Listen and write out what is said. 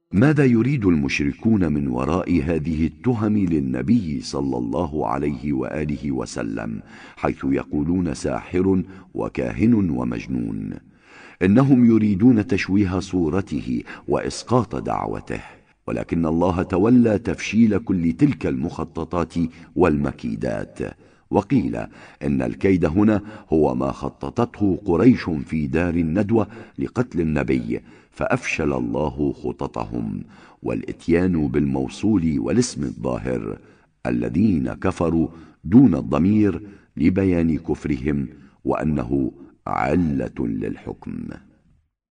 ماذا يريد المشركون من وراء هذه التهم للنبي صلى الله عليه وآله وسلم، حيث يقولون ساحر وكاهن ومجنون؟ إنهم يريدون تشويه صورته وإسقاط دعوته، ولكن الله تولى تفشيل كل تلك المخططات والمكيدات. وقيل إن الكيد هنا هو ما خططته قريش في دار الندوة لقتل النبي، فأفشل الله خططهم، والإتيان بالموصول والاسم الظاهر الذين كفروا دون الضمير لبيان كفرهم وأنه علة للحكم.